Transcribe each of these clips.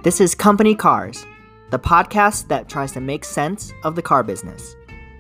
This is Company Cars, the podcast that tries to make sense of the car business.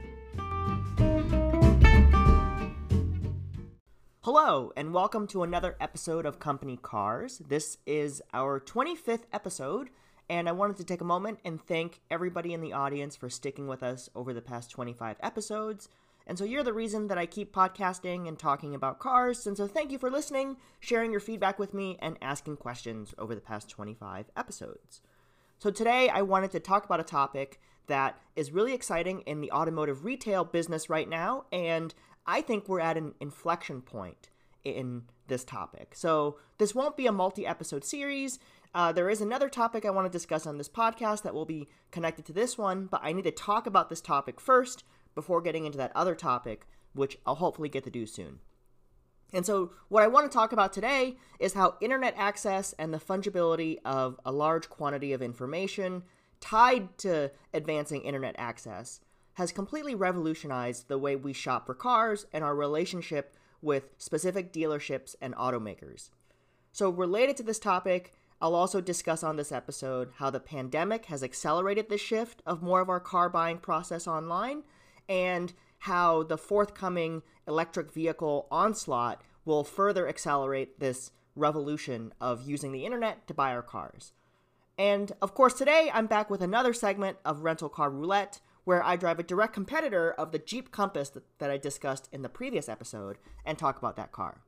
Hello, and welcome to another episode of Company Cars. This is our 25th episode, and I wanted to take a moment and thank everybody in the audience for sticking with us over the past 25 episodes. And so you're the reason that I keep podcasting and talking about cars, and so thank you for listening, sharing your feedback with me, and asking questions over the past 25 episodes. So today I wanted to talk about a topic that is really exciting in the automotive retail business right now, and I think we're at an inflection point in this topic. So this won't be a multi-episode series. There is another topic I want to discuss on this podcast that will be connected to this one, but I need to talk about this topic first before getting into that other topic, which I'll hopefully get to do soon. And so what I want to talk about today is how internet access and the fungibility of a large quantity of information tied to advancing internet access has completely revolutionized the way we shop for cars and our relationship with specific dealerships and automakers. So related to this topic, I'll also discuss on this episode how the pandemic has accelerated the shift of more of our car buying process online, and how the forthcoming electric vehicle onslaught will further accelerate this revolution of using the internet to buy our cars. And of course, today I'm back with another segment of Rental Car Roulette, where I drive a direct competitor of the Jeep Compass that I discussed in the previous episode and talk about that car.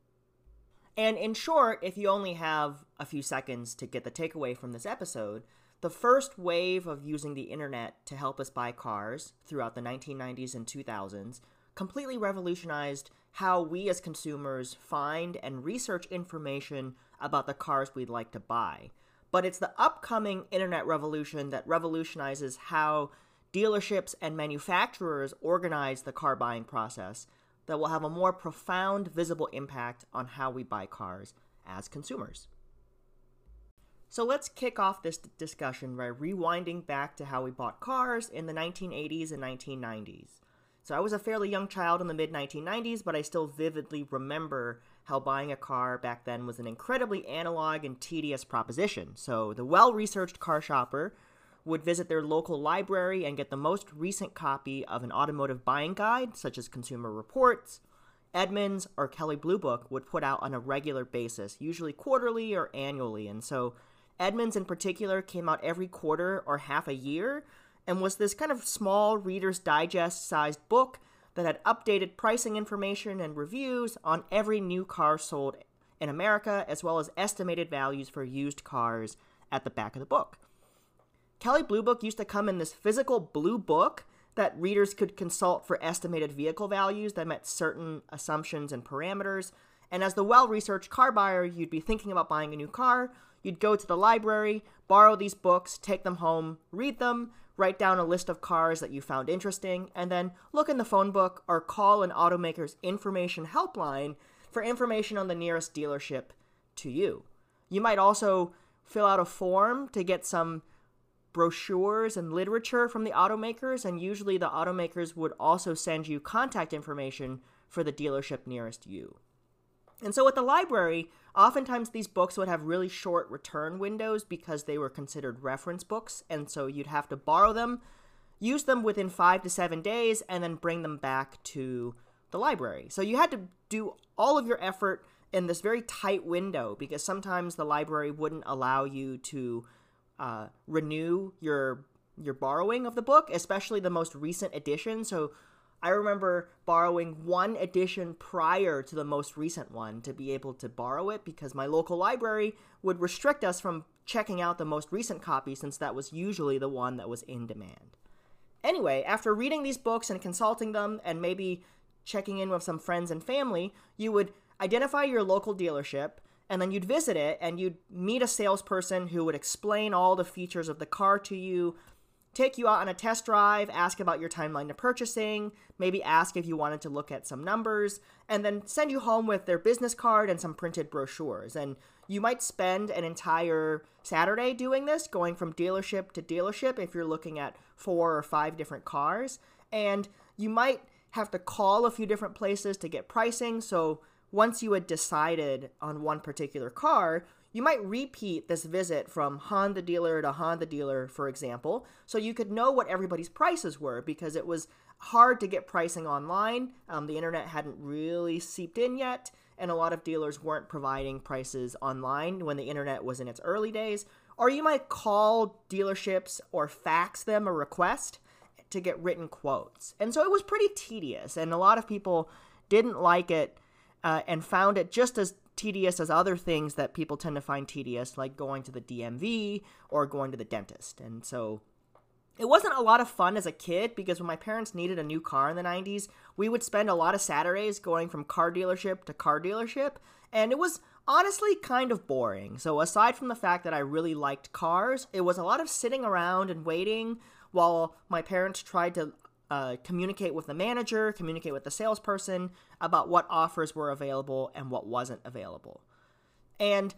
And in short, if you only have a few seconds to get the takeaway from this episode, the first wave of using the internet to help us buy cars throughout the 1990s and 2000s completely revolutionized how we as consumers find and research information about the cars we'd like to buy. But it's the upcoming internet revolution that revolutionizes how dealerships and manufacturers organize the car buying process that will have a more profound, visible impact on how we buy cars as consumers. So let's kick off this discussion by rewinding back to how we bought cars in the 1980s and 1990s. So I was a fairly young child in the mid-1990s, but I still vividly remember how buying a car back then was an incredibly analog and tedious proposition. So the well-researched car shopper would visit their local library and get the most recent copy of an automotive buying guide, such as Consumer Reports. Edmunds or Kelley Blue Book would put out on a regular basis, usually quarterly or annually, and so Edmunds in particular came out every quarter or half a year and was this kind of small Reader's Digest sized book that had updated pricing information and reviews on every new car sold in America, as well as estimated values for used cars at the back of the book. Kelley Blue Book used to come in this physical blue book that readers could consult for estimated vehicle values that met certain assumptions and parameters. And as the well-researched car buyer, you'd be thinking about buying a new car. You'd go to the library, borrow these books, take them home, read them, write down a list of cars that you found interesting, and then look in the phone book or call an automaker's information helpline for information on the nearest dealership to you. You might also fill out a form to get some brochures and literature from the automakers, and usually the automakers would also send you contact information for the dealership nearest you. And so at the library, oftentimes these books would have really short return windows because they were considered reference books, and so you'd have to borrow them, use them within 5 to 7 days, and then bring them back to the library. So you had to do all of your effort in this very tight window because sometimes the library wouldn't allow you to renew your borrowing of the book, especially the most recent edition. So I remember borrowing one edition prior to the most recent one to be able to borrow it because my local library would restrict us from checking out the most recent copy since that was usually the one that was in demand. Anyway, after reading these books and consulting them and maybe checking in with some friends and family, you would identify your local dealership and then you'd visit it and you'd meet a salesperson who would explain all the features of the car to you, take you out on a test drive, ask about your timeline to purchasing, maybe ask if you wanted to look at some numbers, and then send you home with their business card and some printed brochures. And you might spend an entire Saturday doing this, going from dealership to dealership if you're looking at 4 or 5 different cars. And you might have to call a few different places to get pricing. So once you had decided on one particular car, you might repeat this visit from Honda dealer to Honda dealer, for example, so you could know what everybody's prices were, because it was hard to get pricing online. The internet hadn't really seeped in yet, and a lot of dealers weren't providing prices online when the internet was in its early days. Or you might call dealerships or fax them a request to get written quotes. And so it was pretty tedious, and a lot of people didn't like it and found it just as tedious as other things that people tend to find tedious, like going to the DMV or going to the dentist. And so it wasn't a lot of fun as a kid, because when my parents needed a new car in the 90s, we would spend a lot of Saturdays going from car dealership to car dealership, and it was honestly kind of boring. So aside from the fact that I really liked cars, it was a lot of sitting around and waiting while my parents tried to communicate with the manager, communicate with the salesperson about what offers were available and what wasn't available. And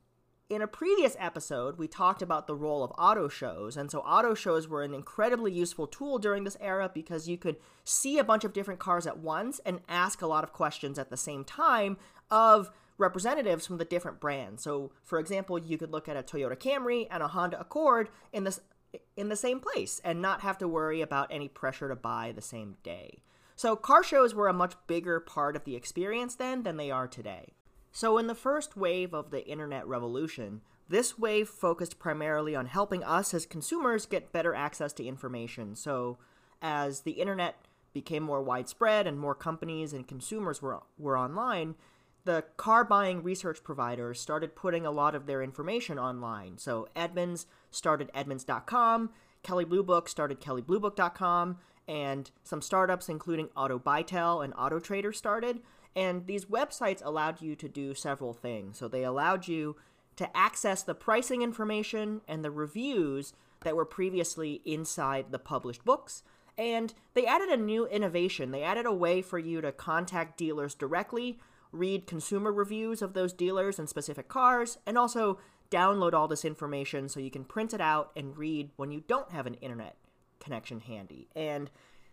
in a previous episode, we talked about the role of auto shows, and so auto shows were an incredibly useful tool during this era, because you could see a bunch of different cars at once and ask a lot of questions at the same time of representatives from the different brands. So, for example, you could look at a Toyota Camry and a Honda Accord in the same place and not have to worry about any pressure to buy the same day. So car shows were a much bigger part of the experience then than they are today. So in the first wave of the internet revolution, this wave focused primarily on helping us as consumers get better access to information. So as the internet became more widespread and more companies and consumers were online, the car buying research providers started putting a lot of their information online. So Edmunds started Edmunds.com, Kelley Blue Book started KelleyBlueBook.com, and some startups including AutoBuytel and AutoTrader started. And these websites allowed you to do several things. So they allowed you to access the pricing information and the reviews that were previously inside the published books. And they added a new innovation. They added a way for you to contact dealers directly, read consumer reviews of those dealers and specific cars, and also download all this information so you can print it out and read when you don't have an internet connection handy. And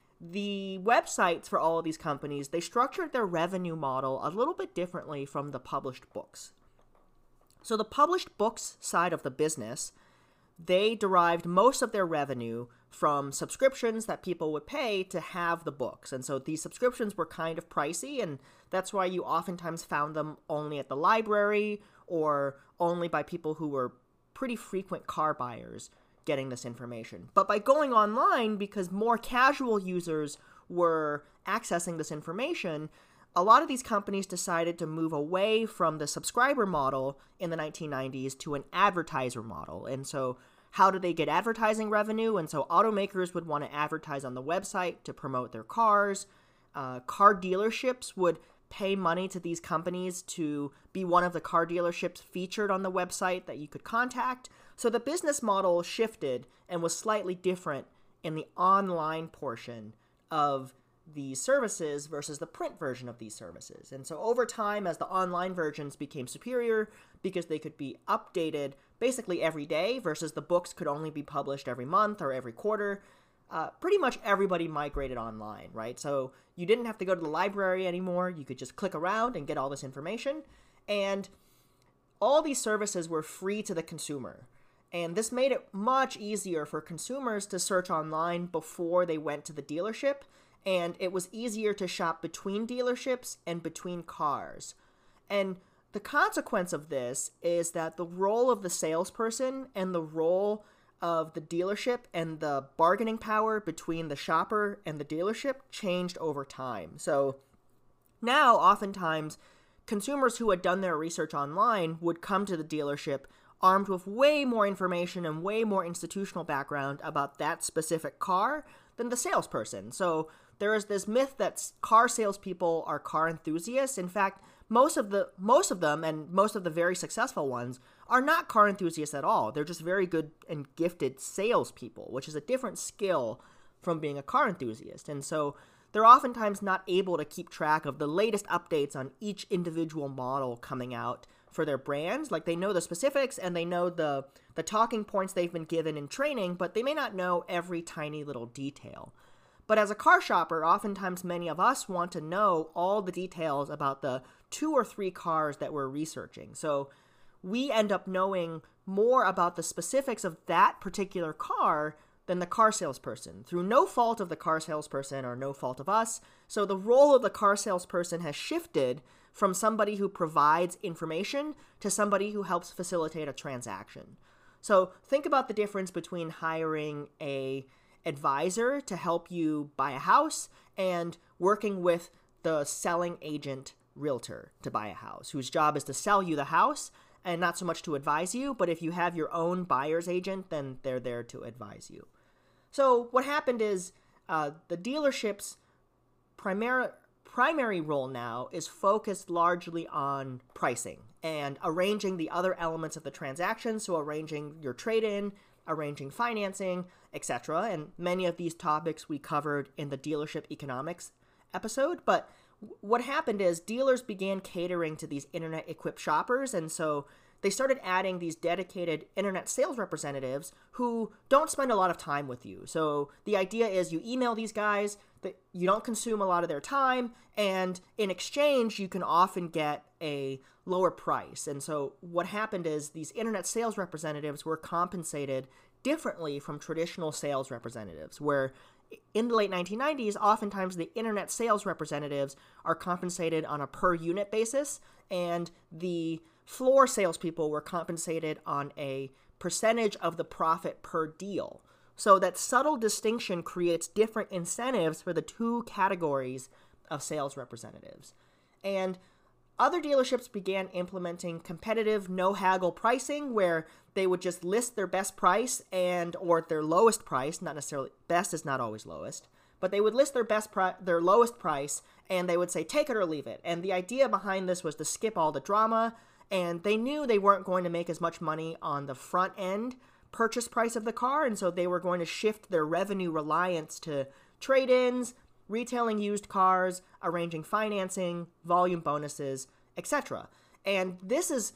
the websites for all of these companies, they structured their revenue model a little bit differently from the published books. So the published books side of the business, they derived most of their revenue from subscriptions that people would pay to have the books. And so these subscriptions were kind of pricey, and that's why you oftentimes found them only at the library or only by people who were pretty frequent car buyers getting this information. But by going online, because more casual users were accessing this information, a lot of these companies decided to move away from the subscriber model in the 1990s to an advertiser model. And so how do they get advertising revenue? And so automakers would want to advertise on the website to promote their cars. Car dealerships would pay money to these companies to be one of the car dealerships featured on the website that you could contact. So the business model shifted and was slightly different in the online portion of these services versus the print version of these services. And so over time, as the online versions became superior because they could be updated basically every day versus the books could only be published every month or every quarter, pretty much everybody migrated online, right? So you didn't have to go to the library anymore. You could just click around and get all this information. And all these services were free to the consumer. And this made it much easier for consumers to search online before they went to the dealership. And it was easier to shop between dealerships and between cars. And the consequence of this is that the role of the salesperson and the role of the dealership and the bargaining power between the shopper and the dealership changed over time. So now, oftentimes, consumers who had done their research online would come to the dealership armed with way more information and way more institutional background about that specific car than the salesperson. So there is this myth that car salespeople are car enthusiasts. In fact, most of them and most of the very successful ones are not car enthusiasts at all. They're just very good and gifted salespeople, which is a different skill from being a car enthusiast. And so they're oftentimes not able to keep track of the latest updates on each individual model coming out for their brands. Like, they know the specifics and they know the talking points they've been given in training, but they may not know every tiny little detail. But as a car shopper, oftentimes many of us want to know all the details about the 2 or 3 cars that we're researching. So we end up knowing more about the specifics of that particular car than the car salesperson, through no fault of the car salesperson or no fault of us. So the role of the car salesperson has shifted from somebody who provides information to somebody who helps facilitate a transaction. So think about the difference between hiring a advisor to help you buy a house and working with the selling agent realtor to buy a house, whose job is to sell you the house and not so much to advise you. But if you have your own buyer's agent, then they're there to advise you. So what happened is the dealership's primary role now is focused largely on pricing and arranging the other elements of the transaction. So arranging your trade-in, arranging financing, etc. And many of these topics we covered in the dealership economics episode. But what happened is dealers began catering to these internet-equipped shoppers, and so they started adding these dedicated internet sales representatives who don't spend a lot of time with you. So the idea is you email these guys, that you don't consume a lot of their time, and in exchange, you can often get a lower price. And so what happened is these internet sales representatives were compensated differently from traditional sales representatives, where in the late 1990s, oftentimes the internet sales representatives are compensated on a per unit basis, and the floor salespeople were compensated on a percentage of the profit per deal. So that subtle distinction creates different incentives for the two categories of sales representatives. And other dealerships began implementing competitive no-haggle pricing, where they would just list their best price or their lowest price. Not necessarily, best is not always lowest, but they would list their lowest price, and they would say, take it or leave it. And the idea behind this was to skip all the drama, and they knew they weren't going to make as much money on the front end purchase price of the car, and so they were going to shift their revenue reliance to trade-ins, retailing used cars, arranging financing, volume bonuses, etc. And this is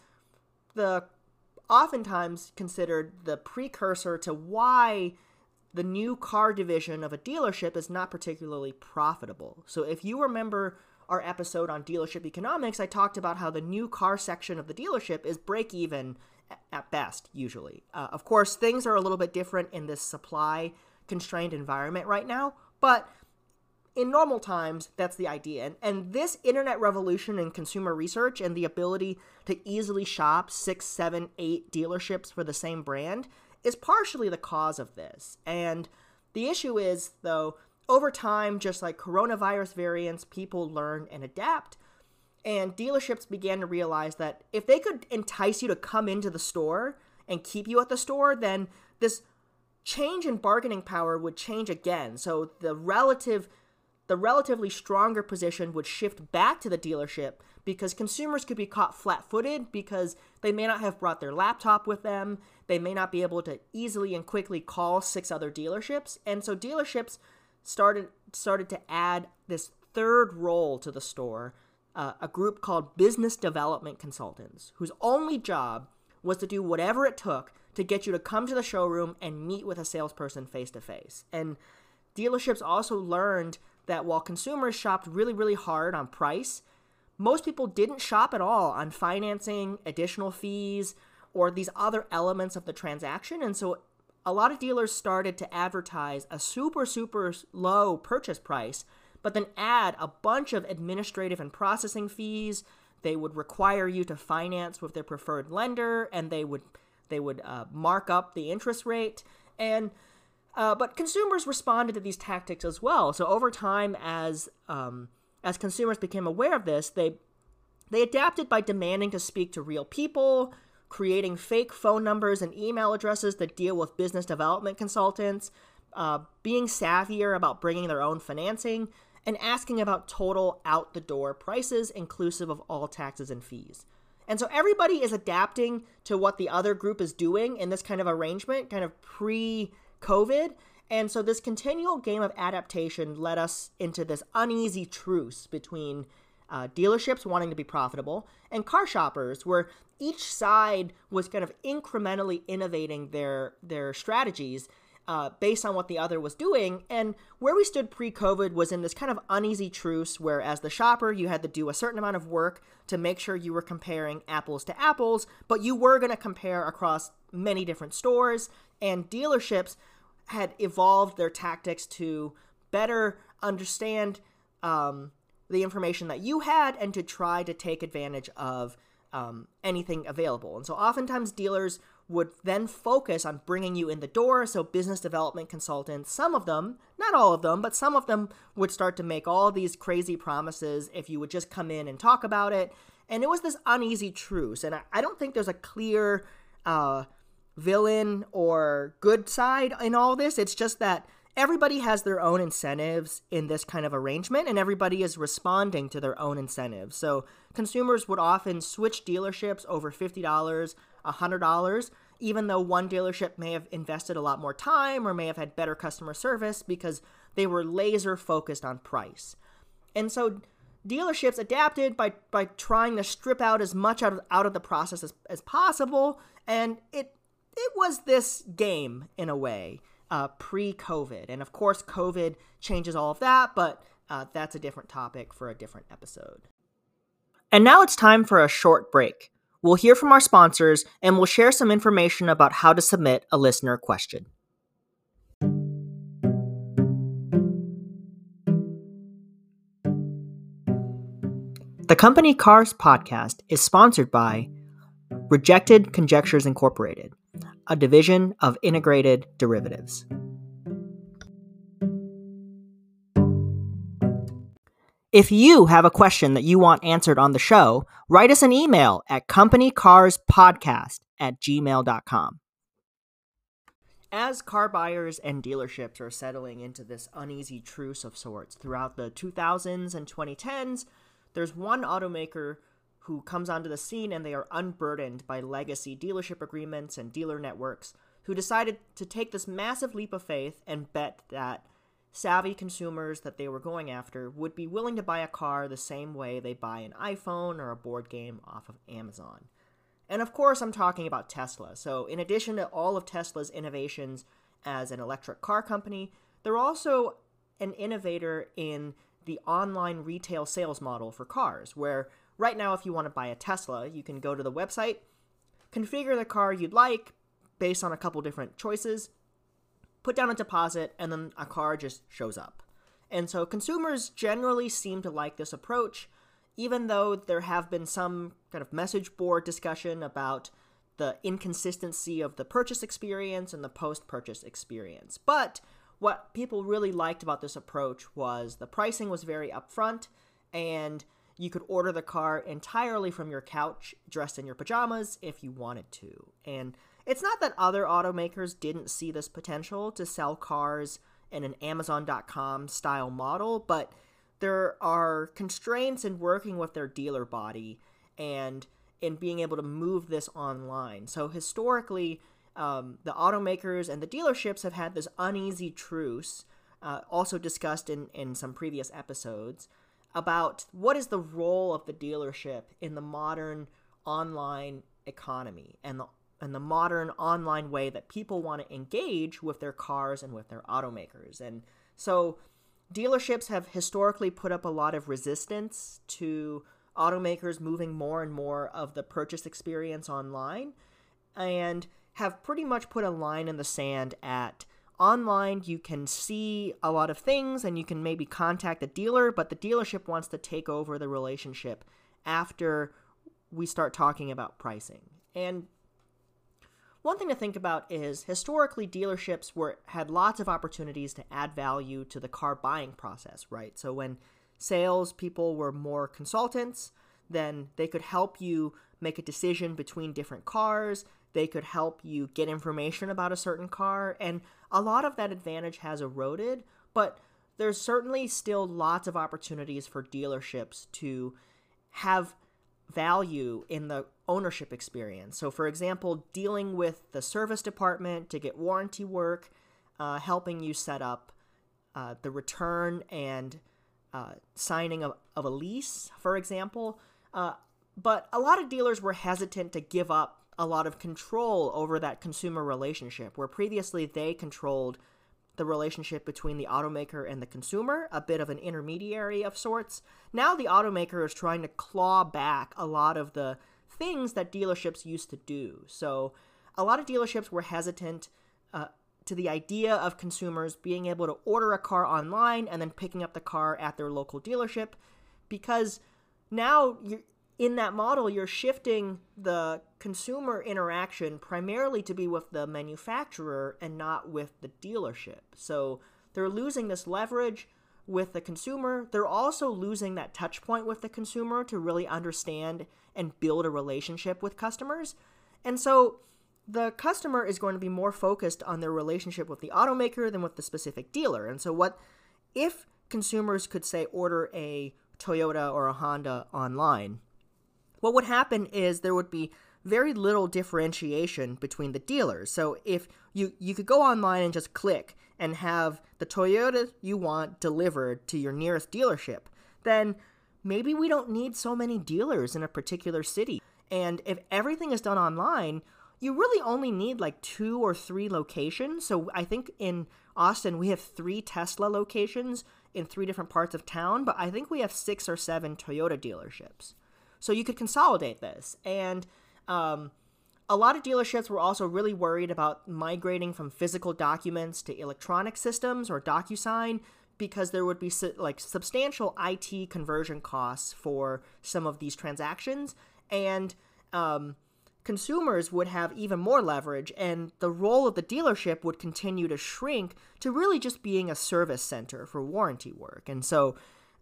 oftentimes considered the precursor to why the new car division of a dealership is not particularly profitable. So if you remember our episode on dealership economics, I talked about how the new car section of the dealership is break-even at best, usually. Of course, things are a little bit different in this supply-constrained environment right now, but in normal times, that's the idea. And this internet revolution in consumer research and the ability to easily shop 6, 7, 8 dealerships for the same brand is partially the cause of this. And the issue is, though, over time, just like coronavirus variants, people learn and adapt. And dealerships began to realize that if they could entice you to come into the store and keep you at the store, then this change in bargaining power would change again. So the relatively stronger position would shift back to the dealership, because consumers could be caught flat-footed because they may not have brought their laptop with them. They may not be able to easily and quickly call 6 other dealerships. And so dealerships started to add this third role to the store, a group called business development consultants, whose only job was to do whatever it took to get you to come to the showroom and meet with a salesperson face-to-face. And dealerships also learned that while consumers shopped really, really hard on price, most people didn't shop at all on financing, additional fees, or these other elements of the transaction. And so a lot of dealers started to advertise a super, super low purchase price, but then add a bunch of administrative and processing fees. They would require you to finance with their preferred lender, and they would mark up the interest rate. And but consumers responded to these tactics as well. So over time, as consumers became aware of this, they adapted by demanding to speak to real people, creating fake phone numbers and email addresses that deal with business development consultants, being savvier about bringing their own financing, and asking about total out-the-door prices inclusive of all taxes and fees. And so everybody is adapting to what the other group is doing in this kind of arrangement, kind of pre-COVID. And so this continual game of adaptation led us into this uneasy truce between dealerships wanting to be profitable and car shoppers, where each side was kind of incrementally innovating their strategies based on what the other was doing. And where we stood pre-COVID was in this kind of uneasy truce where as the shopper, you had to do a certain amount of work to make sure you were comparing apples to apples, but you were going to compare across many different stores, and dealerships had evolved their tactics to better understand the information that you had and to try to take advantage of anything available. And so oftentimes dealers would then focus on bringing you in the door. So business development consultants, some of them, not all of them, but some of them would start to make all these crazy promises if you would just come in and talk about it. And it was this uneasy truce. And I don't think there's a clear villain or good side in all this. It's just that everybody has their own incentives in this kind of arrangement, and everybody is responding to their own incentives. So consumers would often switch dealerships over $50, $100, even though one dealership may have invested a lot more time or may have had better customer service because they were laser focused on price. And so dealerships adapted by trying to strip out as much out of the process as possible, and it was this game in a way. Pre-COVID. And of course, COVID changes all of that, but that's a different topic for a different episode. And now it's time for a short break. We'll hear from our sponsors, and we'll share some information about how to submit a listener question. The Company Cars podcast is sponsored by Rejected Conjectures Incorporated, a division of Integrated Derivatives. If you have a question that you want answered on the show, write us an email at companycarspodcast@gmail.com. As car buyers and dealerships are settling into this uneasy truce of sorts throughout the 2000s and 2010s, there's one automaker who comes onto the scene and they are unburdened by legacy dealership agreements and dealer networks, who decided to take this massive leap of faith and bet that savvy consumers that they were going after would be willing to buy a car the same way they buy an iPhone or a board game off of Amazon. And of course, I'm talking about Tesla. So in addition to all of Tesla's innovations as an electric car company, they're also an innovator in the online retail sales model for cars, where right now, if you want to buy a Tesla, you can go to the website, configure the car you'd like based on a couple different choices, put down a deposit, and then a car just shows up. And so consumers generally seem to like this approach, even though there have been some kind of message board discussion about the inconsistency of the purchase experience and the post-purchase experience. But what people really liked about this approach was the pricing was very upfront, and you could order the car entirely from your couch, dressed in your pajamas, if you wanted to. And it's not that other automakers didn't see this potential to sell cars in an Amazon.com style model, but there are constraints in working with their dealer body and in being able to move this online. So historically, the automakers and the dealerships have had this uneasy truce, also discussed in some previous episodes, about what is the role of the dealership in the modern online economy and the modern online way that people want to engage with their cars and with their automakers. And so dealerships have historically put up a lot of resistance to automakers moving more and more of the purchase experience online, and have pretty much put a line in the sand at online. You can see a lot of things and you can maybe contact the dealer, but the dealership wants to take over the relationship after we start talking about pricing. And one thing to think about is historically dealerships had lots of opportunities to add value to the car buying process, right? So when salespeople were more consultants, then they could help you make a decision between different cars. They could help you get information about a certain car, and a lot of that advantage has eroded, but there's certainly still lots of opportunities for dealerships to have value in the ownership experience. So for example, dealing with the service department to get warranty work, helping you set up the return and signing of a lease, for example. But a lot of dealers were hesitant to give up a lot of control over that consumer relationship, where previously they controlled the relationship between the automaker and the consumer, a bit of an intermediary of sorts. Now the automaker is trying to claw back a lot of the things that dealerships used to do. So a lot of dealerships were hesitant to the idea of consumers being able to order a car online and then picking up the car at their local dealership, because now in that model, you're shifting the consumer interaction primarily to be with the manufacturer and not with the dealership. So they're losing this leverage with the consumer. They're also losing that touch point with the consumer to really understand and build a relationship with customers. And so the customer is going to be more focused on their relationship with the automaker than with the specific dealer. And so what if consumers could, say, order a Toyota or a Honda online? What would happen is there would be very little differentiation between the dealers. So if you could go online and just click and have the Toyota you want delivered to your nearest dealership, then maybe we don't need so many dealers in a particular city. And if everything is done online, you really only need like 2 or 3 locations. So I think in Austin, we have 3 Tesla locations in 3 different parts of town, but I think we have 6 or 7 Toyota dealerships. So you could consolidate this. And a lot of dealerships were also really worried about migrating from physical documents to electronic systems or DocuSign, because there would be substantial IT conversion costs for some of these transactions. And consumers would have even more leverage, and the role of the dealership would continue to shrink to really just being a service center for warranty work. And so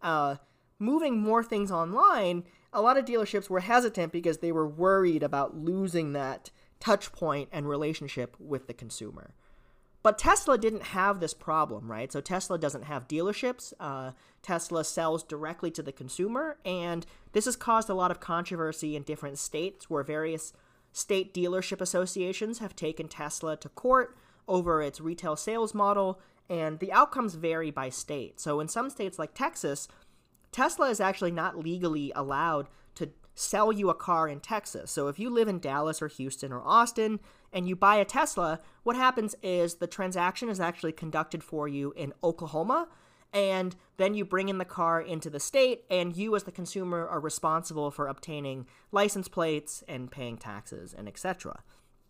moving more things online, a lot of dealerships were hesitant because they were worried about losing that touch point and relationship with the consumer. But Tesla didn't have this problem, right? So Tesla doesn't have dealerships. Tesla sells directly to the consumer, and this has caused a lot of controversy in different states where various state dealership associations have taken Tesla to court over its retail sales model, and the outcomes vary by state. So in some states like Texas, Tesla is actually not legally allowed to sell you a car in Texas. So if you live in Dallas or Houston or Austin and you buy a Tesla, what happens is the transaction is actually conducted for you in Oklahoma, and then you bring in the car into the state, and you as the consumer are responsible for obtaining license plates and paying taxes and etc.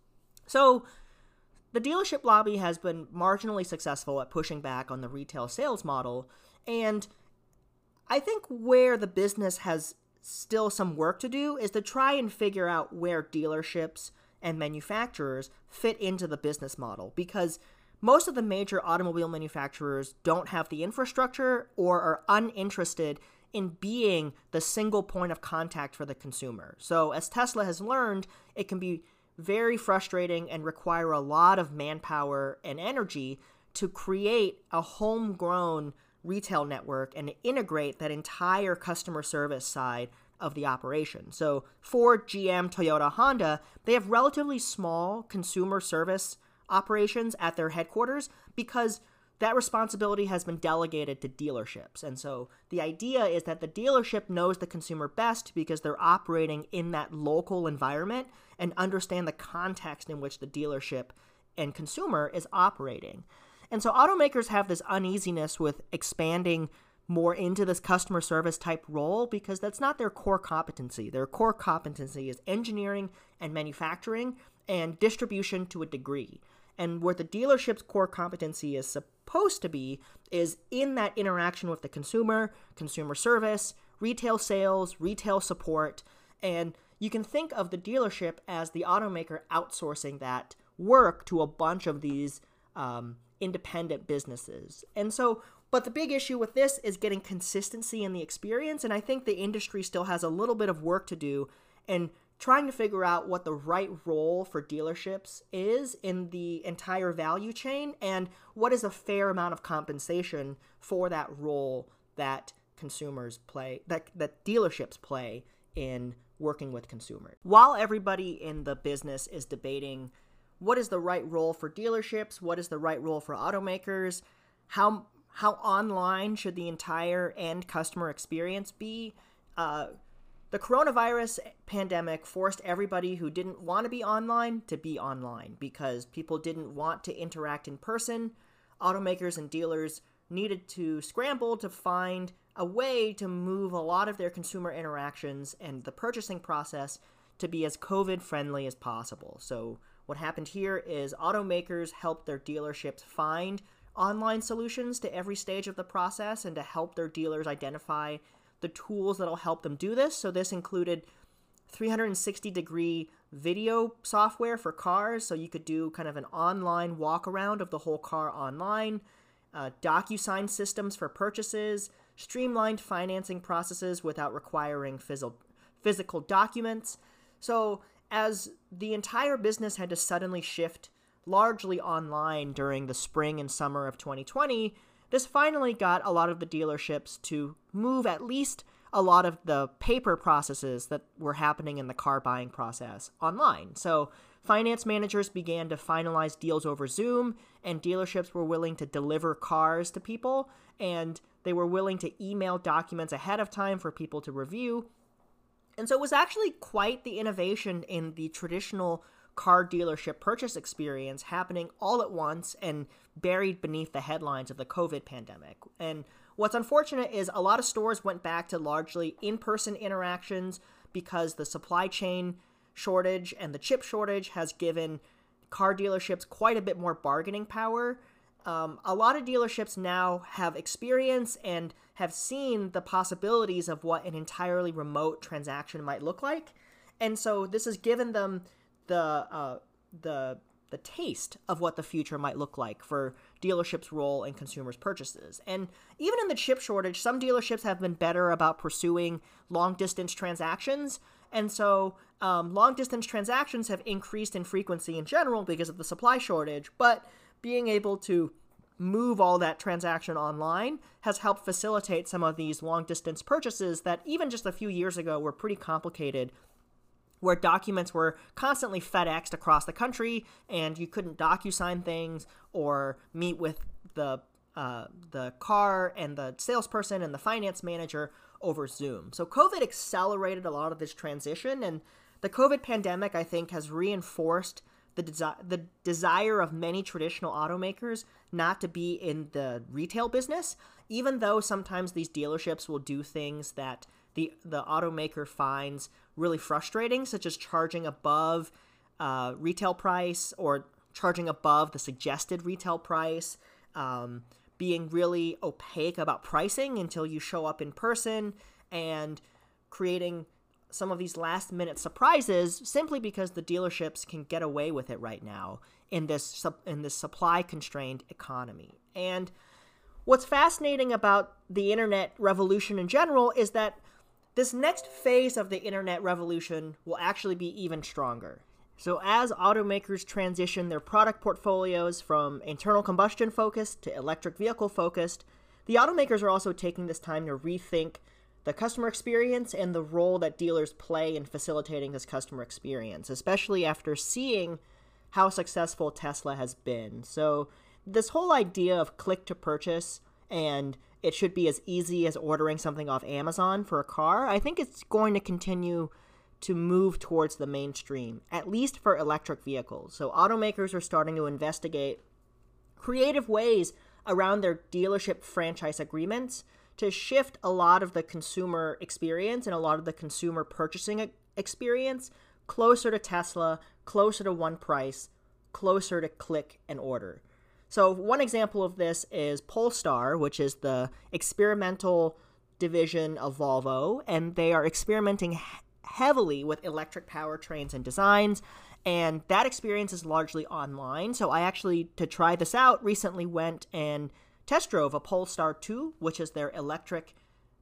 So the dealership lobby has been marginally successful at pushing back on the retail sales model, and I think where the business has still some work to do is to try and figure out where dealerships and manufacturers fit into the business model, because most of the major automobile manufacturers don't have the infrastructure or are uninterested in being the single point of contact for the consumer. So as Tesla has learned, it can be very frustrating and require a lot of manpower and energy to create a homegrown retail network and integrate that entire customer service side of the operation. So Ford, GM, Toyota, Honda, they have relatively small consumer service operations at their headquarters because that responsibility has been delegated to dealerships. And so the idea is that the dealership knows the consumer best because they're operating in that local environment and understand the context in which the dealership and consumer is operating. And so automakers have this uneasiness with expanding more into this customer service type role because that's not their core competency. Their core competency is engineering and manufacturing and distribution to a degree. And where the dealership's core competency is supposed to be is in that interaction with the consumer, consumer service, retail sales, retail support. And you can think of the dealership as the automaker outsourcing that work to a bunch of these independent businesses. And so, but the big issue with this is getting consistency in the experience. And I think the industry still has a little bit of work to do in trying to figure out what the right role for dealerships is in the entire value chain and what is a fair amount of compensation for that role that consumers play, that dealerships play in working with consumers. While everybody in the business is debating what is the right role for dealerships, what is the right role for automakers, how the online should the entire end customer experience be, the coronavirus pandemic forced everybody who didn't want to be online to be online because people didn't want to interact in person. Automakers and dealers needed to scramble to find a way to move a lot of their consumer interactions and the purchasing process to be as COVID-friendly as possible. So what happened here is automakers helped their dealerships find online solutions to every stage of the process and to help their dealers identify the tools that'll help them do this. So this included 360-degree video software for cars, so you could do kind of an online walk around of the whole car online, DocuSign systems for purchases, streamlined financing processes without requiring physical documents. So as the entire business had to suddenly shift largely online during the spring and summer of 2020, this finally got a lot of the dealerships to move at least a lot of the paper processes that were happening in the car buying process online. So finance managers began to finalize deals over Zoom, and dealerships were willing to deliver cars to people, and they were willing to email documents ahead of time for people to review. And so it was actually quite the innovation in the traditional car dealership purchase experience happening all at once and buried beneath the headlines of the COVID pandemic. And what's unfortunate is a lot of stores went back to largely in-person interactions because the supply chain shortage and the chip shortage has given car dealerships quite a bit more bargaining power. A lot of dealerships now have experience and have seen the possibilities of what an entirely remote transaction might look like. And so this has given them the taste of what the future might look like for dealerships' role in consumers' purchases. And even in the chip shortage, some dealerships have been better about pursuing long-distance transactions. And so long-distance transactions have increased in frequency in general because of the supply shortage, but being able to move all that transaction online has helped facilitate some of these long-distance purchases that even just a few years ago were pretty complicated, where documents were constantly FedExed across the country, and you couldn't DocuSign things or meet with the car and the salesperson and the finance manager over Zoom. So COVID accelerated a lot of this transition, and the COVID pandemic, I think, has reinforced the desire of many traditional automakers not to be in the retail business, even though sometimes these dealerships will do things that the automaker finds really frustrating, such as charging above retail price or charging above the suggested retail price, being really opaque about pricing until you show up in person, and creating some of these last-minute surprises simply because the dealerships can get away with it right now in this supply-constrained economy. And what's fascinating about the internet revolution in general is that this next phase of the internet revolution will actually be even stronger. So as automakers transition their product portfolios from internal combustion focused to electric vehicle focused, the automakers are also taking this time to rethink the customer experience and the role that dealers play in facilitating this customer experience, especially after seeing how successful Tesla has been. So this whole idea of click to purchase and it should be as easy as ordering something off Amazon for a car, I think it's going to continue to move towards the mainstream, at least for electric vehicles. So automakers are starting to investigate creative ways around their dealership franchise agreements to shift a lot of the consumer experience and a lot of the consumer purchasing experience closer to Tesla, closer to one price, closer to click and order. So one example of this is Polestar, which is the experimental division of Volvo, and they are experimenting heavily with electric powertrains and designs, and that experience is largely online. So I actually, to try this out, recently went and test drove a Polestar 2, which is their electric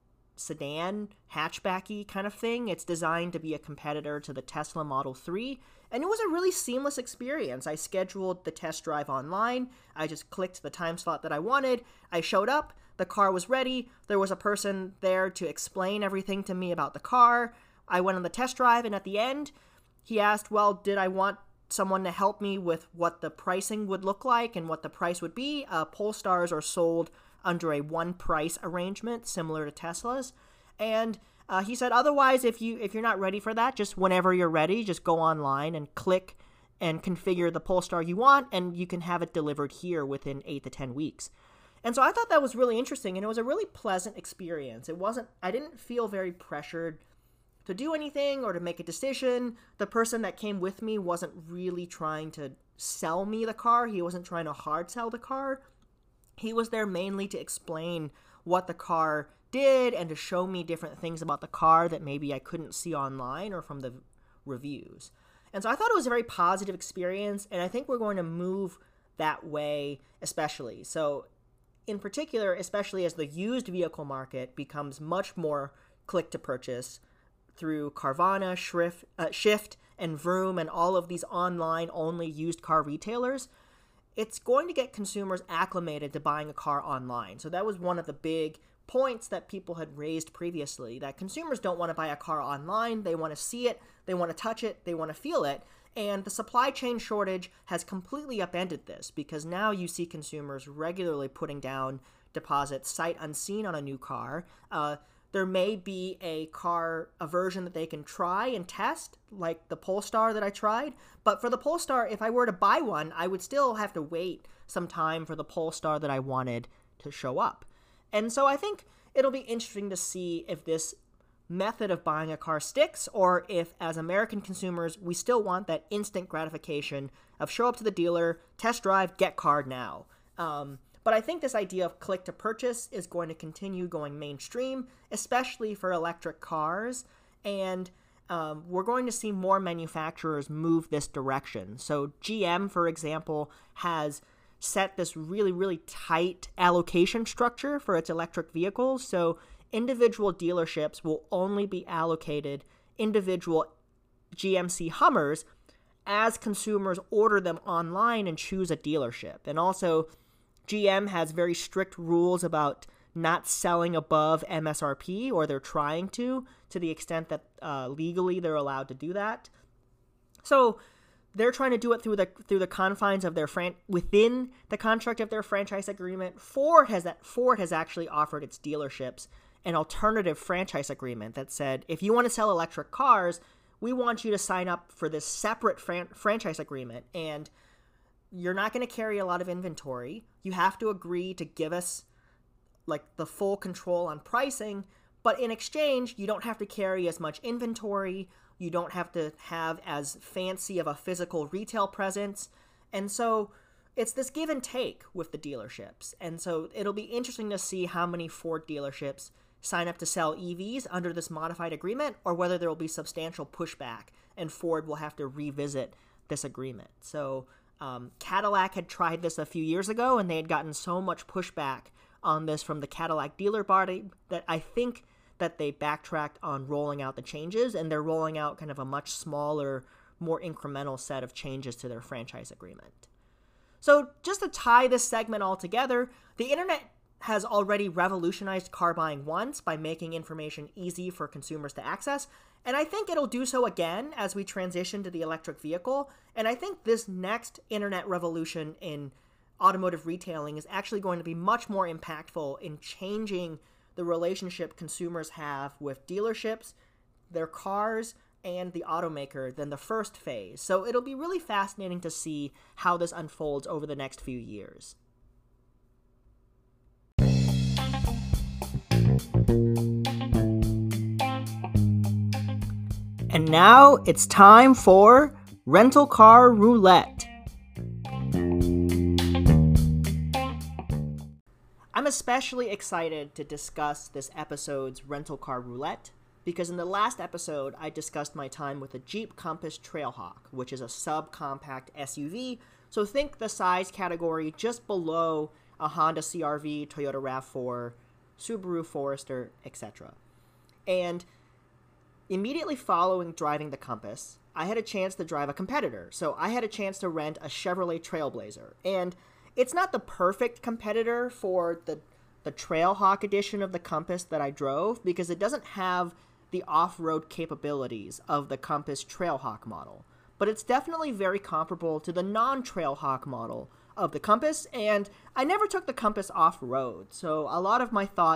sedan, hatchbacky kind of thing. It's designed to be a competitor to the Tesla Model 3, and it was a really seamless experience. I scheduled the test drive online. I just clicked the time slot that I wanted. I showed up. The car was ready. There was a person there to explain everything to me about the car. I went on the test drive, and at the end, he asked, well, did I want someone to help me with what the pricing would look like and what the price would be? Polestars are sold under a one-price arrangement similar to Tesla's. And He said, otherwise, if you're not ready for that, just whenever you're ready, just go online and click and configure the Polestar you want, and you can have it delivered here within 8 to 10 weeks. And so I thought that was really interesting, and it was a really pleasant experience. I didn't feel very pressured to do anything or to make a decision. The person that came with me wasn't really trying to sell me the car. He wasn't trying to hard sell the car. He was there mainly to explain what the car did and to show me different things about the car that maybe I couldn't see online or from the reviews. And so I thought it was a very positive experience, and I think we're going to move that way especially. So in particular, especially as the used vehicle market becomes much more click to purchase through Carvana, Shift, and Vroom, and all of these online-only used car retailers, it's going to get consumers acclimated to buying a car online. So that was one of the big points that people had raised previously, that consumers don't want to buy a car online. They want to see it, they want to touch it, they want to feel it. And the supply chain shortage has completely upended this, because now you see consumers regularly putting down deposits sight unseen on a new car. There may be a version that they can try and test, like the Polestar that I tried. But for the Polestar, if I were to buy one, I would still have to wait some time for the Polestar that I wanted to show up. And so I think it'll be interesting to see if this method of buying a car sticks, or if, as American consumers, we still want that instant gratification of show up to the dealer, test drive, get car now. But I think this idea of click to purchase is going to continue going mainstream, especially for electric cars. And we're going to see more manufacturers move this direction. So GM, for example, has set this really, really tight allocation structure for its electric vehicles. So individual dealerships will only be allocated individual GMC Hummers as consumers order them online and choose a dealership. And also, GM has very strict rules about not selling above MSRP, or they're trying to the extent that legally they're allowed to do that. So they're trying to do it through the confines of their within the contract of their franchise agreement. Ford has actually offered its dealerships an alternative franchise agreement that said, if you want to sell electric cars, we want you to sign up for this separate franchise agreement, and you're not going to carry a lot of inventory. You have to agree to give us like the full control on pricing, but in exchange, you don't have to carry as much inventory. You don't have to have as fancy of a physical retail presence. And so it's this give and take with the dealerships. And so it'll be interesting to see how many Ford dealerships sign up to sell EVs under this modified agreement, or whether there will be substantial pushback and Ford will have to revisit this agreement. So Cadillac had tried this a few years ago, and they had gotten so much pushback on this from the Cadillac dealer body that I think that they backtracked on rolling out the changes, and they're rolling out kind of a much smaller, more incremental set of changes to their franchise agreement. So just to tie this segment all together, the internet has already revolutionized car buying once by making information easy for consumers to access, and I think it'll do so again as we transition to the electric vehicle. And I think this next internet revolution in automotive retailing is actually going to be much more impactful in changing the relationship consumers have with dealerships, their cars, and the automaker than the first phase. So it'll be really fascinating to see how this unfolds over the next few years. And now it's time for Rental Car Roulette. I'm especially excited to discuss this episode's Rental Car Roulette because in the last episode I discussed my time with the Jeep Compass Trailhawk, which is a subcompact SUV, so think the size category just below a Honda CR-V, Toyota RAV4, Subaru Forester, etc. And immediately following driving the Compass, I had a chance to drive a competitor. So I had a chance to rent a Chevrolet Trailblazer. And it's not the perfect competitor for the Trailhawk edition of the Compass that I drove because it doesn't have the off-road capabilities of the Compass Trailhawk model. But it's definitely very comparable to the non-Trailhawk model of the Compass, and I never took the Compass off-road, so a lot of my thoughts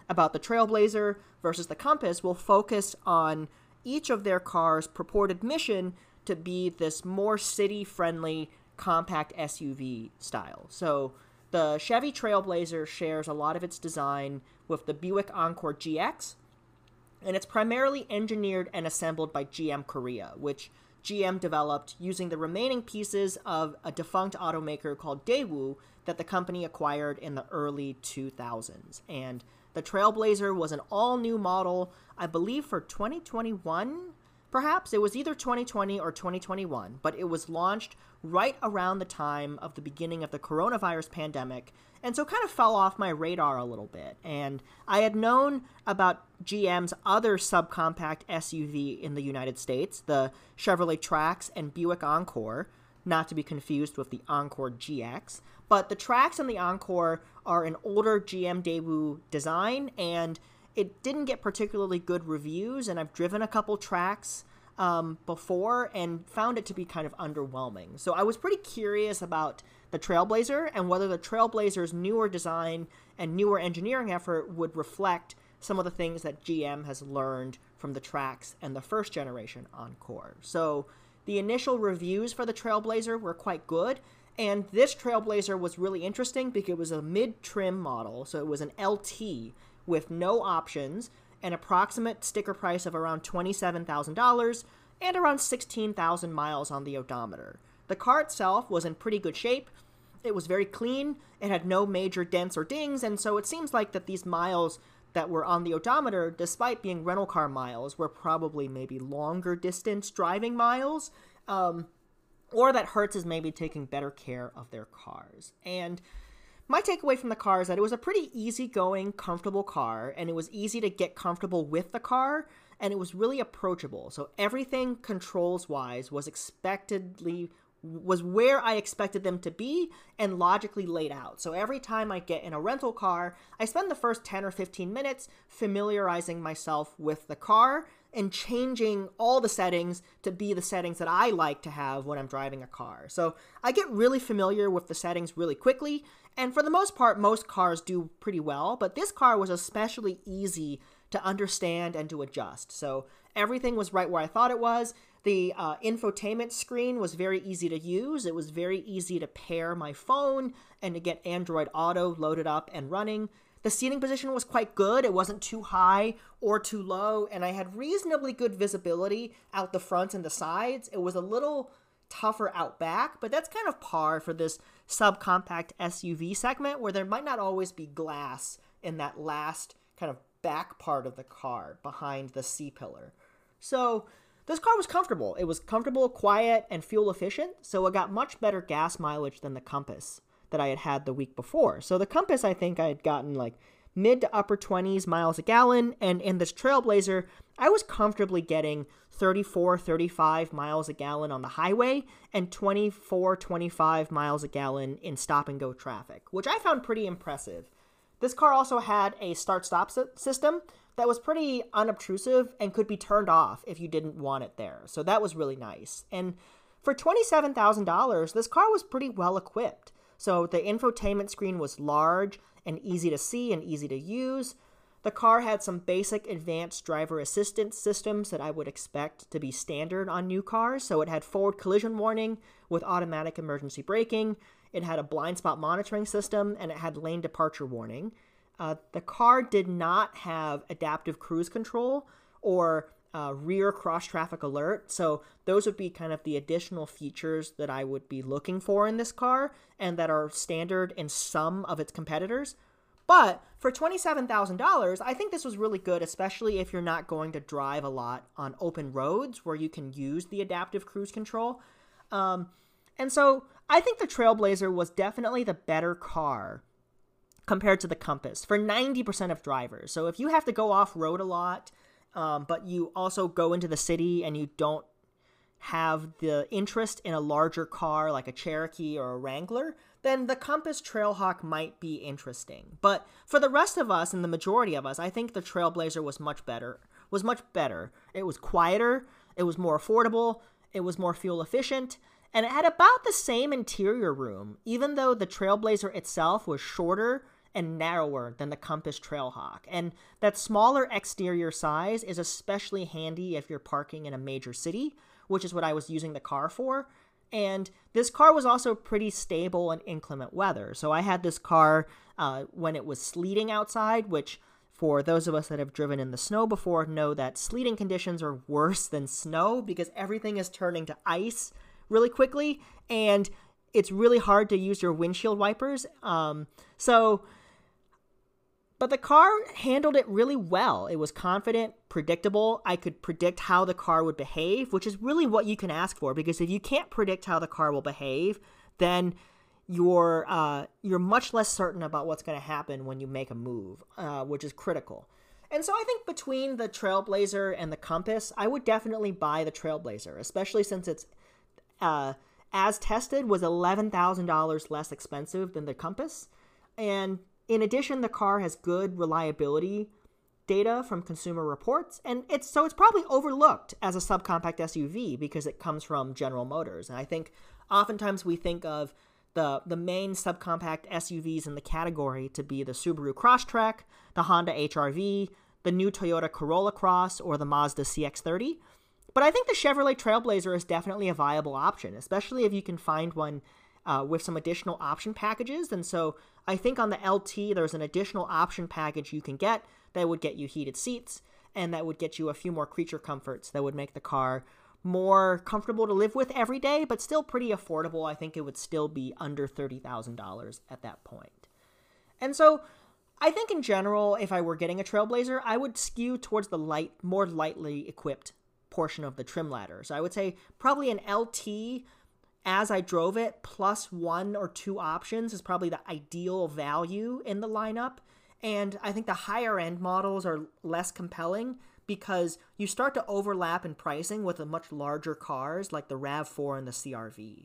about the Trailblazer versus the Compass will focus on each of their cars' purported mission to be this more city-friendly compact SUV style. So the Chevy Trailblazer shares a lot of its design with the Buick Encore GX, and it's primarily engineered and assembled by GM Korea, which GM developed using the remaining pieces of a defunct automaker called Daewoo that the company acquired in the early 2000s. And the Trailblazer was an all-new model, I believe for 2021, perhaps. It was either 2020 or 2021, but it was launched right around the time of the beginning of the coronavirus pandemic, and so kind of fell off my radar a little bit. And I had known about GM's other subcompact SUV in the United States, the Chevrolet Trax and Buick Encore, not to be confused with the Encore GX. But the Trax and the Encore are an older GM Daewoo design, and it didn't get particularly good reviews, and I've driven a couple Trax before and found it to be kind of underwhelming. So I was pretty curious about the Trailblazer and whether the Trailblazer's newer design and newer engineering effort would reflect some of the things that GM has learned from the Trax and the first generation Encore. So the initial reviews for the Trailblazer were quite good, and this Trailblazer was really interesting because it was a mid-trim model, so it was an LT with no options, an approximate sticker price of around $27,000, and around 16,000 miles on the odometer. The car itself was in pretty good shape. It was very clean, it had no major dents or dings, and so it seems like that these miles that were on the odometer, despite being rental car miles, were probably maybe longer distance driving miles, or that Hertz is maybe taking better care of their cars. And my takeaway from the car is that it was a pretty easygoing, comfortable car, and it was easy to get comfortable with the car, and it was really approachable. So everything controls-wise was where I expected them to be and logically laid out. So every time I get in a rental car, I spend the first 10 or 15 minutes familiarizing myself with the car and changing all the settings to be the settings that I like to have when I'm driving a car. So I get really familiar with the settings really quickly, and for the most part, most cars do pretty well, but this car was especially easy to understand and to adjust. So everything was right where I thought it was. The infotainment screen was very easy to use. It was very easy to pair my phone and to get Android Auto loaded up and running. The seating position was quite good. It wasn't too high or too low, and I had reasonably good visibility out the front and the sides. It was a little tougher out back, but that's kind of par for this subcompact SUV segment where there might not always be glass in that last kind of back part of the car behind the C-pillar. So this car was comfortable. It was comfortable, quiet, and fuel efficient, so it got much better gas mileage than the Compass that I had the week before. So the Compass, I think I had gotten like mid to upper 20s miles a gallon, and in this Trailblazer, I was comfortably getting 34, 35 miles a gallon on the highway and 24, 25 miles a gallon in stop-and-go traffic, which I found pretty impressive. This car also had a start-stop system that was pretty unobtrusive and could be turned off if you didn't want it there. So that was really nice. And for $27,000, this car was pretty well equipped. So the infotainment screen was large and easy to see and easy to use. The car had some basic advanced driver assistance systems that I would expect to be standard on new cars. So it had forward collision warning with automatic emergency braking. It had a blind spot monitoring system, and it had lane departure warning. The car did not have adaptive cruise control or rear cross-traffic alert, so those would be kind of the additional features that I would be looking for in this car and that are standard in some of its competitors. But for $27,000, I think this was really good, especially if you're not going to drive a lot on open roads where you can use the adaptive cruise control. And so I think the Trailblazer was definitely the better car compared to the Compass for 90% of drivers. So if you have to go off-road a lot, but you also go into the city and you don't have the interest in a larger car like a Cherokee or a Wrangler, then the Compass Trailhawk might be interesting. But for the rest of us and the majority of us, I think the Trailblazer was much better. It was quieter, it was more affordable, it was more fuel efficient, and it had about the same interior room, even though the Trailblazer itself was shorter and narrower than the Compass Trailhawk. And that smaller exterior size is especially handy if you're parking in a major city, which is what I was using the car for. And this car was also pretty stable in inclement weather. So I had this car when it was sleeting outside, which for those of us that have driven in the snow before know that sleeting conditions are worse than snow because everything is turning to ice really quickly, and it's really hard to use your windshield wipers. But the car handled it really well. It was confident, predictable. I could predict how the car would behave, which is really what you can ask for, because if you can't predict how the car will behave, then you're much less certain about what's going to happen when you make a move, which is critical. And so I think between the Trailblazer and the Compass, I would definitely buy the Trailblazer, especially since it's, as tested, was $11,000 less expensive than the Compass. And in addition, the car has good reliability data from Consumer Reports, and it's probably overlooked as a subcompact SUV because it comes from General Motors. And I think oftentimes we think of the main subcompact SUVs in the category to be the Subaru Crosstrek, the Honda HR-V, the new Toyota Corolla Cross, or the Mazda CX-30. But I think the Chevrolet Trailblazer is definitely a viable option, especially if you can find one with some additional option packages. And so I think on the LT, there's an additional option package you can get that would get you heated seats, and that would get you a few more creature comforts that would make the car more comfortable to live with every day, but still pretty affordable. I think it would still be under $30,000 at that point. And so I think in general, if I were getting a Trailblazer, I would skew towards the more lightly equipped portion of the trim ladder. So I would say probably an LT as I drove it, plus 1 or 2 options is probably the ideal value in the lineup. And I think the higher end models are less compelling because you start to overlap in pricing with the much larger cars like the RAV4 and the CR-V.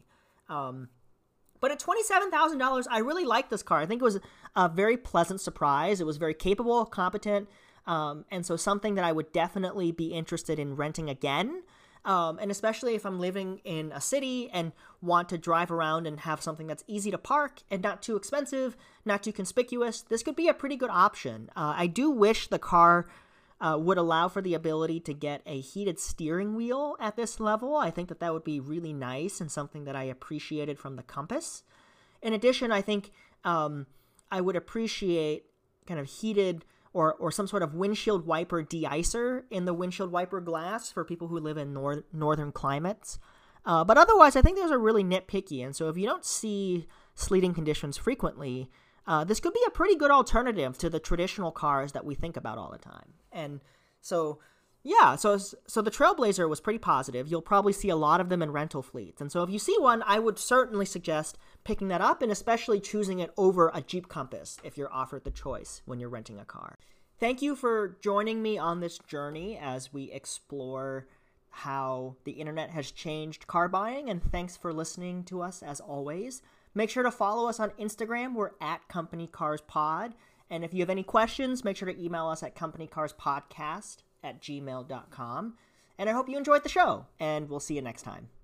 But at $27,000, I really like this car. I think it was a very pleasant surprise. It was very capable, competent, and so something that I would definitely be interested in renting again. And especially if I'm living in a city and want to drive around and have something that's easy to park and not too expensive, not too conspicuous, this could be a pretty good option. I do wish the car would allow for the ability to get a heated steering wheel at this level. I think that would be really nice and something that I appreciated from the Compass. In addition, I think I would appreciate kind of heated or some sort of windshield wiper de-icer in the windshield wiper glass for people who live in northern climates. But otherwise, I think those are really nitpicky. And so if you don't see sleeting conditions frequently, this could be a pretty good alternative to the traditional cars that we think about all the time. And so, yeah, so the Trailblazer was pretty positive. You'll probably see a lot of them in rental fleets. And so if you see one, I would certainly suggest picking that up and especially choosing it over a Jeep Compass if you're offered the choice when you're renting a car. Thank you for joining me on this journey as we explore how the internet has changed car buying, and thanks for listening to us as always. Make sure to follow us on Instagram. We're at Company Cars Pod. And if you have any questions, make sure to email us at companycarspodcast@gmail.com. And I hope you enjoyed the show, and we'll see you next time.